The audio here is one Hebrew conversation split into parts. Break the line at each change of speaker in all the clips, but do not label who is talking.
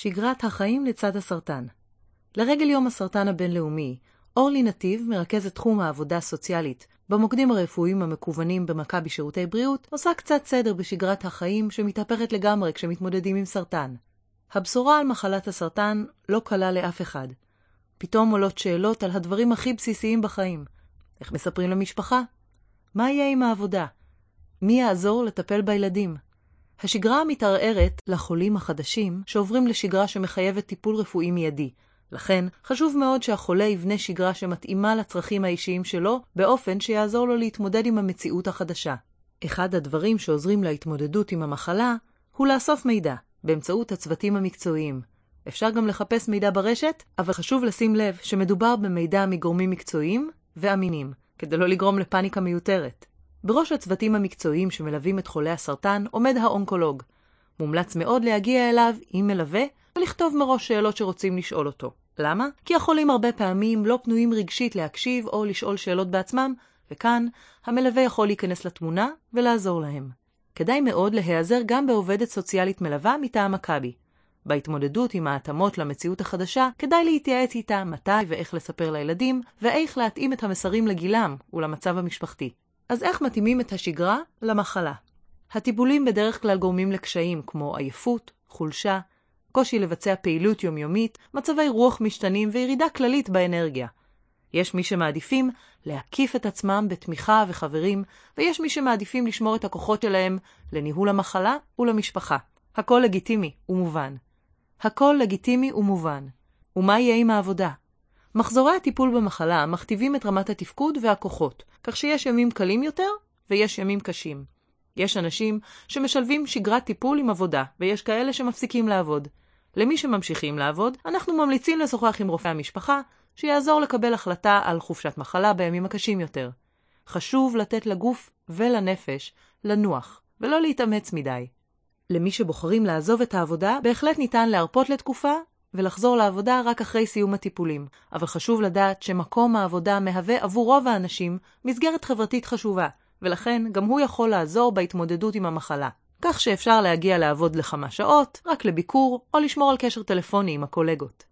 שגרת החיים לצד הסרטן. לרגל יום הסרטן הבינלאומי, אורלי נתיב, מרכזת תחום העבודה הסוציאלית במוקדים הרפואיים המקוונים במכבי שירותי בריאות, עושה קצת סדר בשגרת החיים שמתהפכת לגמרי כשמתמודדים עם סרטן. הבשורה על מחלת הסרטן לא קלה לאף אחד. פתאום עולות שאלות על הדברים הכי בסיסיים בחיים. איך מספרים למשפחה? מה יהיה עם העבודה? מי יעזור לטפל בילדים? השגרה מתערערת לחולים החדשים שעוברים לשגרה שמחייבת טיפול רפואי מיידי. לכן, חשוב מאוד שהחולה יבנה שגרה שמתאימה לצרכים האישיים שלו, באופן שיעזור לו להתמודד עם המציאות החדשה. אחד הדברים שעוזרים להתמודדות עם המחלה, הוא לאסוף מידע, באמצעות הצוותים המקצועיים. אפשר גם לחפש מידע ברשת, אבל חשוב לשים לב שמדובר במידע מגורמים מקצועיים ואמינים, כדי לא לגרום לפאניקה מיותרת. בראש הצוותים המקצועיים שמלווים את חולי הסרטן עומד האונקולוג. מומלץ מאוד להגיע אליו עם מלווה ולכתוב מראש שאלות שרוצים לשאול אותו. למה? כי החולים הרבה פעמים לא פנויים רגשית להקשיב או לשאול שאלות בעצמם, וכאן המלווה יכול להיכנס לתמונה ולעזור להם. כדאי מאוד להיעזר גם בעובדת סוציאלית מלווה מטעם מכבי. בהתמודדות עם ההתאמות למציאות החדשה, כדאי להתייעץ איתה מתי ואיך לספר לילדים, ואיך להתאים את המסרים לגילם ולמצב המשפחתי. אז איך מתאימים את השגרה למחלה? הטיפולים בדרך כלל גורמים לקשיים כמו עייפות, חולשה, קושי לבצע פעילות יומיומית, מצבי רוח משתנים וירידה כללית באנרגיה. יש מי שמעדיפים להקיף את עצמם בתמיכה וחברים, ויש מי שמעדיפים לשמור את הכוחות שלהם לניהול המחלה ולמשפחה. הכל לגיטימי ומובן. הכל לגיטימי ומובן. ומה יהיה עם העבודה? מחזורי הטיפול במחלה מכתיבים את רמת התפקוד והכוחות, כך שיש ימים קלים יותר ויש ימים קשים. יש אנשים שמשלבים שגרת טיפול עם עבודה, ויש כאלה שמפסיקים לעבוד. למי שממשיכים לעבוד, אנחנו ממליצים לשוחח עם רופא המשפחה, שיעזור לקבל החלטה על חופשת מחלה בימים הקשים יותר. חשוב לתת לגוף ולנפש לנוח, ולא להתאמץ מדי. למי שבוחרים לעזוב את העבודה, בהחלט ניתן להרפות לתקופה, ולחזור לעבודה רק אחרי סיום הטיפולים. אבל חשוב לדעת שמקום העבודה מהווה עבור רוב האנשים מסגרת חברתית חשובה, ולכן גם הוא יכול לעזור בהתמודדות עם המחלה. כך שאפשר להגיע לעבוד לכמה שעות, רק לביקור, או לשמור על קשר טלפוני עם הקולגות.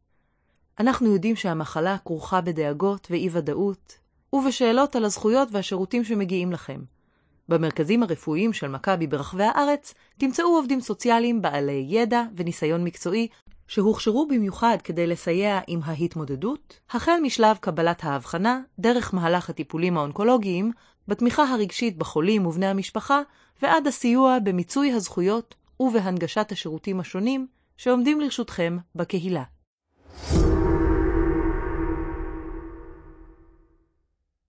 אנחנו יודעים שהמחלה כרוכה בדאגות ואי-ודאות, ובשאלות על הזכויות והשירותים שמגיעים לכם. במרכזים הרפואיים של מכבי ברחבי הארץ, תמצאו עובדים סוציאליים בעלי ידע וניסיון מקצועי, שהוכשרו במיוחד כדי לסייע עם ההתמודדות, החל משלב קבלת ההבחנה, דרך מהלך הטיפולים האונקולוגיים, בתמיכה הרגשית בחולים ובני המשפחה, ועד הסיוע במיצוי הזכויות ובהנגשת השירותים השונים שעומדים לרשותכם בקהילה.